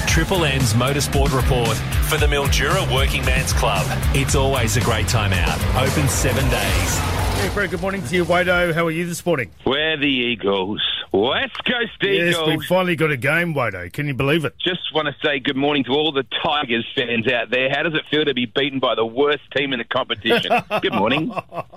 Triple M's Motorsport Report for the Mildura Working Man's Club. It's always a great time out. Open 7 days. Hey, very good morning to you, Wado. How are you this morning? We're the Eagles. West Coast Eagles. Yes, we've finally got a game, Wado. Can you believe it? Just want to say good morning to all the Tigers fans out there. How does it feel to be beaten by the worst team in the competition? Good morning.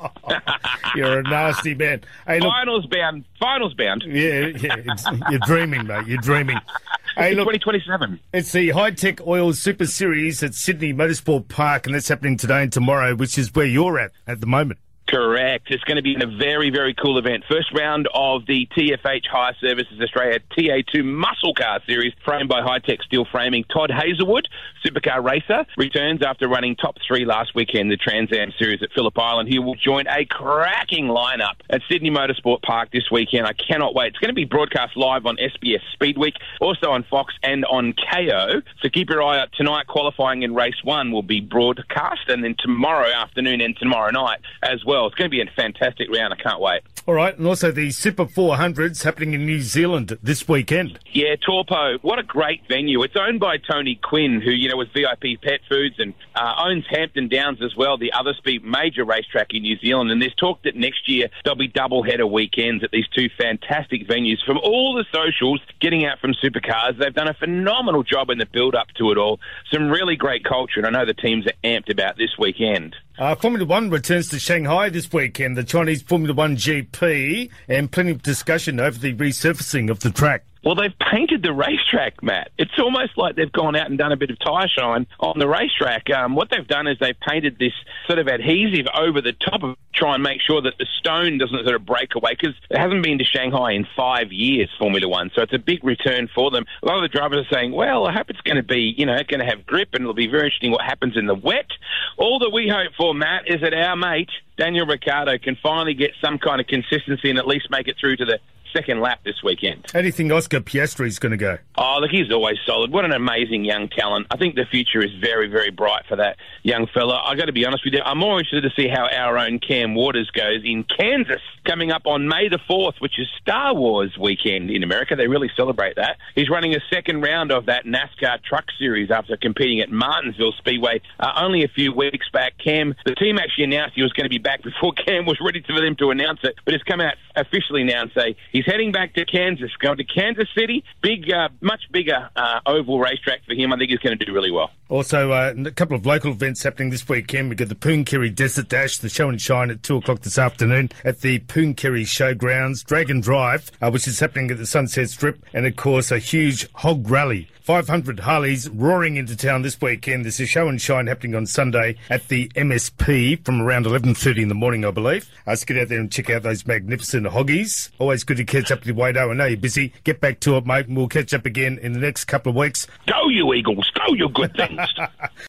You're a nasty man. Hey, look, Finals bound. Yeah, you're dreaming, mate. You're dreaming. Hey, look, 2027. It's the High-Tech Oil Super Series at Sydney Motorsport Park, and that's happening today and tomorrow, which is where you're at the moment. Correct. It's going to be a very, very cool event. First round of the TFH Hire Services Australia TA2 Muscle Car Series, framed by High-Tech Steel Framing. Todd Hazelwood, supercar racer, returns after running top 3 last weekend, the Trans Am Series at Phillip Island. He will join a cracking lineup at Sydney Motorsport Park this weekend. I cannot wait. It's going to be broadcast live on SBS Speed Week, also on Fox and on KO. So keep your eye out. Tonight, qualifying in race 1 will be broadcast, and then tomorrow afternoon and tomorrow night as well. It's going to be a fantastic round. I can't wait. All right, and also the Super 400s happening in New Zealand this weekend. Yeah, Taupo. What a great venue. It's owned by Tony Quinn, who, was VIP Pet Foods and owns Hampton Downs as well, the other speed major racetrack in New Zealand. And there's talk that next year there'll be double-header weekends at these two fantastic venues. From all the socials getting out from supercars, they've done a phenomenal job in the build-up to it all. Some really great culture, and I know the teams are amped about this weekend. Formula One returns to Shanghai this weekend, the Chinese Formula One GP, and plenty of discussion over the resurfacing of the track. Well, they've painted the racetrack, Matt. It's almost like they've gone out and done a bit of tyre shine on the racetrack. What they've done is they've painted this sort of adhesive over the top of it, try and make sure that the stone doesn't sort of break away, because it hasn't been to Shanghai in 5 years, Formula One. So it's a big return for them. A lot of the drivers are saying, well, I hope it's going to be, going to have grip, and it'll be very interesting what happens in the wet. All that we hope for, Matt, is that our mate, Daniel Ricciardo, can finally get some kind of consistency and at least make it through to the second lap this weekend. How do you think Oscar Piastri's going to go? Oh, look, he's always solid. What an amazing young talent. I think the future is very, very bright for that young fella. I got to be honest with you, I'm more interested to see how our own Cam Waters goes in Kansas, coming up on May the 4th, which is Star Wars weekend in America. They really celebrate that. He's running a second round of that NASCAR Truck Series after competing at Martinsville Speedway only a few weeks back. Cam, the team actually announced he was going to be back before Cam was ready for them to announce it, but it's come out officially now and say he's heading back to Kansas, going to Kansas City. Big, much bigger oval racetrack for him. I think he's going to do really well. Also, a couple of local events happening this weekend. We've got the Poonkerry Desert Dash, the show and shine at 2 o'clock this afternoon at the Poonkerry Showgrounds. Dragon Drive, which is happening at the Sunset Strip. And, of course, a huge hog rally. 500 Harleys roaring into town this weekend. There's a show and shine happening on Sunday at the MSP from around 11:30 in the morning, I believe. Let's get out there and check out those magnificent hoggies. Always good to catch up with Wado. I know you're busy. Get back to it, mate, and we'll catch up again in the next couple of weeks. Go, you Eagles. Go, you good things.